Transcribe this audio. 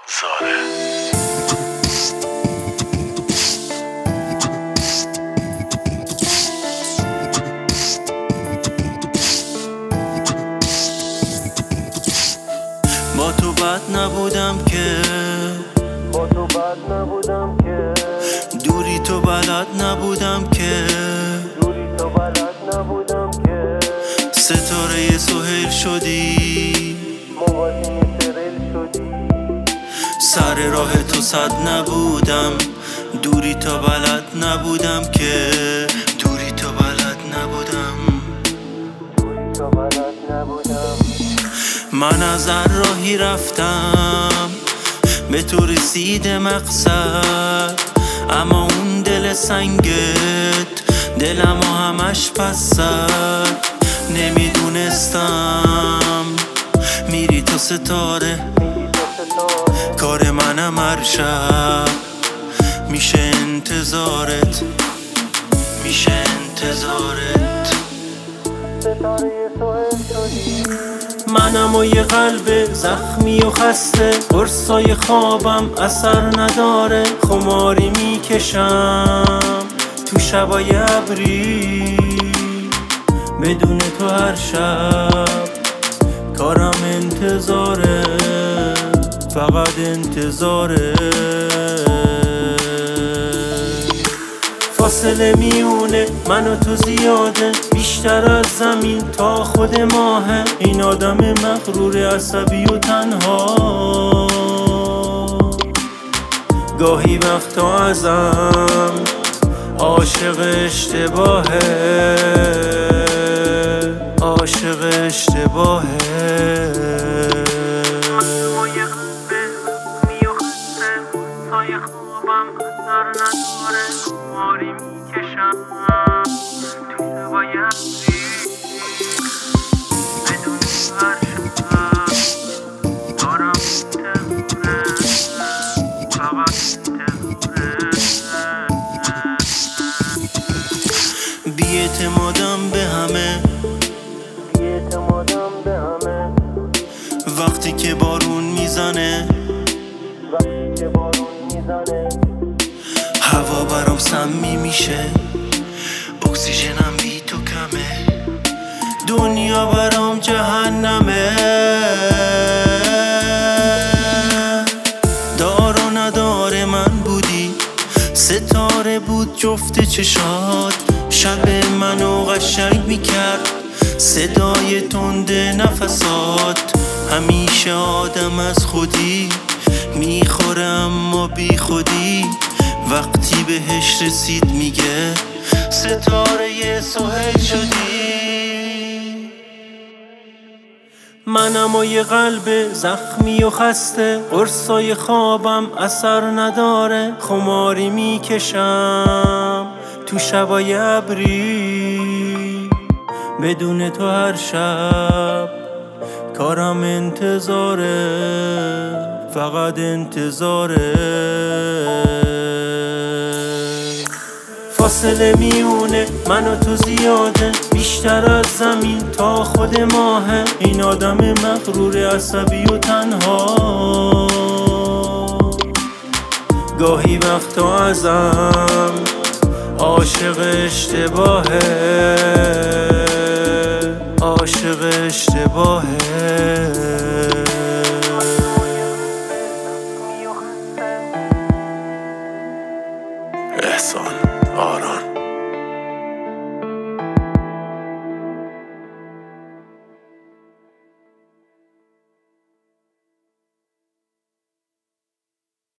زاره. با تو بد نبودم که دوری تو بلد نبودم که ستاره سهیل شدی سر راه تو صد نبودم دوری تو بلد نبودم که دوری تو بلد نبودم من از هر راهی رفتم به تو رسید مقصد اما اون دل سنگت دلمو همش پس زد نمیدونستم میری تو ستاره کار منم هر شب میشه انتظارت منم و یه قلب زخمی و خسته قرصای خوابم اثر نداره خماری میکشم تو شبای ابری بدون تو هر شب کارم انتظاره فقط انتظاره فاصله میونه من و تو زیاده بیشتر از زمین تا خود ماهه این آدم مغرور عصبی و تنها گاهی وقتا ازم عاشق اشتباهه خوابم اثر نداره خماری میکشم تو شبای ابری بدون هر شب دارم انتظاره فقط انتظاره بی‌اعتمادم به همه وقتی که بارون میزنه هوا برام سمی میشه اکسیژنم بی تو کمه دنیا برام جهنمه دار و ندار من بودی ستاره بود جفت چشات شب منو قشنگ میکرد صدای تند نفسات همیشه آدم از خودی میخوره اما بی خودی وقتی بهش رسید میگه ستاره سهیل شدی منم و یه قلب زخمی و خسته قرصای خوابم اثر نداره خماری میکشم تو شبای ابری بدون تو هر شب کارم انتظاره فقط انتظاره فاصله میونه من و تو زیاده بیشتر از زمین تا خود ماهه این آدم مغرور عصبی و تنها گاهی وقتا ازم عاشق اشتباهه احسان آرام